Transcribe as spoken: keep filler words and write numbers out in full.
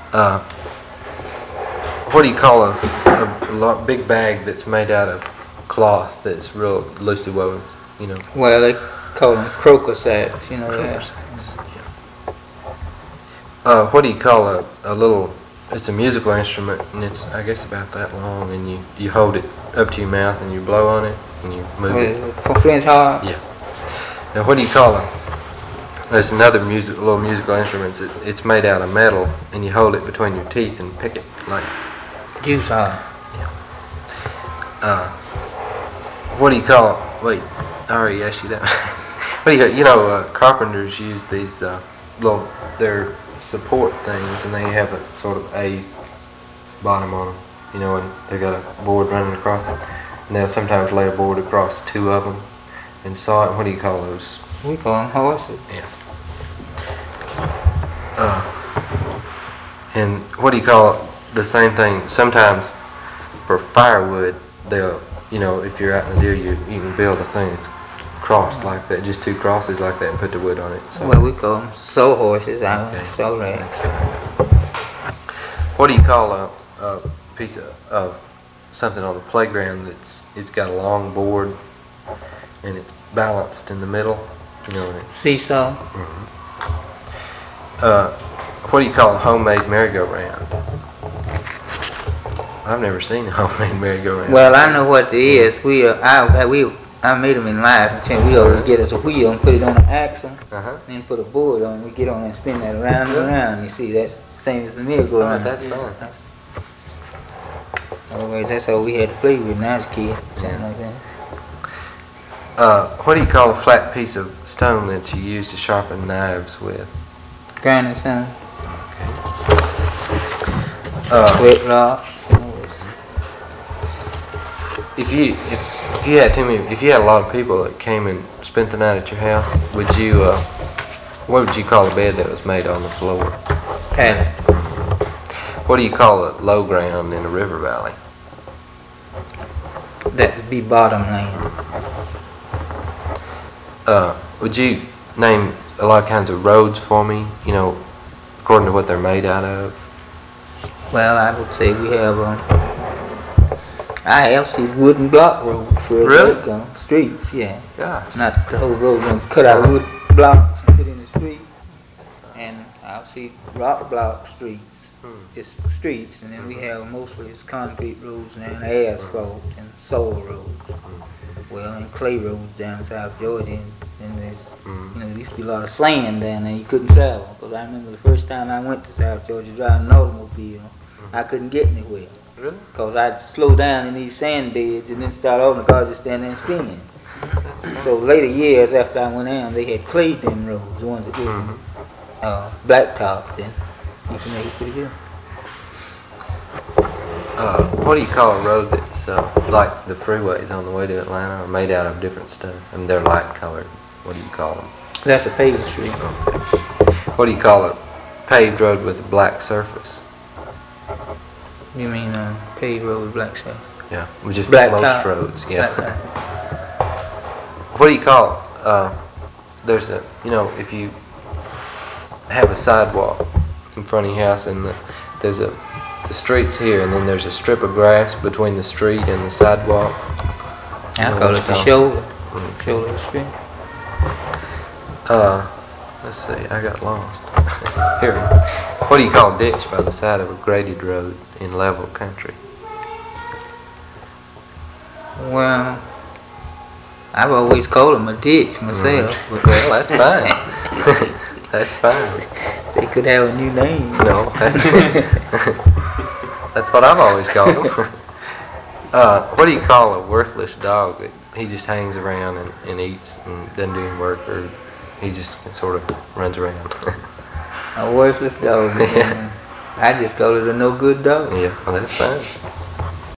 Uh, what do you call a, a, a lo- big bag that's made out of cloth that's real loosely woven? You know. Well, they call them croaker sacks. You know Croaker that. sacks, yeah. Uh, what do you call a, a little? It's a musical instrument, and it's I guess about that long, and you, you hold it up to your mouth and you blow on it and you move What it. is it? For French horn? Yeah. Now, what do you call it? There's another music, little musical instrument. It, it's made out of metal, and you hold it between your teeth and pick it like. Juice horn. Yeah. Uh, what do you call it? Wait, I already asked you that. What do you? You know, uh, carpenters use these uh, little their support things, and they have a sort of A bottom on them. You know, and they got a board running across it, and they'll sometimes lay a board across two of them and saw it. What do you call those? We call them horses. Yeah. Uh, and what do you call it? The same thing. Sometimes for firewood, they'll, you know, if you're out in the deer, you, you can build a thing that's crossed like that, just two crosses like that, and put the wood on it. So. Well, we call them sow horses. I Okay. okay. Sow racks. What do you call a, a piece of, of something on the playground that's it's got a long board and it's balanced in the middle? You know, and it, Seesaw. mm-hmm. uh, what do you call a homemade merry-go-round? I've never seen a homemade merry-go-round. Well, I know what it is. We, uh, I, I, we, I made them in life. And we always get us a wheel and put it on an axle, Uh-huh. then put a board on. We get on and spin that around and around. You see, that's the same as the merry-go-round. Oh, that's fun. That's, otherwise, that's all we had to play with when I was a kid. Something like that. Uh, what do you call a flat piece of stone that you use to sharpen knives with? Grinding stone. Uh, Wet rock. if you if, if you had too many, if you had a lot of people that came and spent the night at your house, would you uh, what would you call a bed that was made on the floor? Pallet. What do you call a low ground in a river valley? That would be bottom land. Uh, would you name a lot of kinds of roads for me? You know, according to what they're made out of. Well, I would say we have, um, I have see wooden block roads for Really? like, um, streets, yeah. Gosh. Not the whole road, and cut out wood blocks and put in the street. And I'll see rock block streets, Hmm. just streets, and then we have mostly it's concrete roads now, and asphalt and soil roads. Well, and clay roads down in South Georgia, and, and there's, Mm. you know, there used to be a lot of sand down there. You couldn't travel. Because I remember the first time I went to South Georgia driving an automobile, I couldn't get anywhere. Really? Because I'd slow down in these sand beds and then start over, and the car just stand there and spin. So later years after I went down, they had clayed them roads, the ones that were Mm-hmm. uh, blacktop. Then you can make it pretty good. Uh, what do you call a road that's uh, like the freeways on the way to Atlanta are made out of different stuff and they're light colored? What do you call them? That's a paved street. What do you call a paved road with a black surface? You mean uh, paved road with black stuff? Yeah, with just Black most top. roads. Yeah. Black top. What do you call it? Uh, there's a, you know, if you have a sidewalk in front of your house and the, there's a, the street's here and then there's a strip of grass between the street and the sidewalk. I You know call what it you the call shoulder. Mm. Shoulder of the street. Uh, let's see, I got lost. Here. What do you call a ditch by the side of a graded road in level country? Well, I've always called them a ditch myself. Mm. Well, that's fine. That's fine. They could have a new name. No, that's that's what I've always called them. Uh, what do you call a worthless dog that he just hangs around and, and eats and doesn't do any work, or he just sort of runs around? A worthless dog. Yeah. I just call it a no good dog. Yeah, well, that's fine.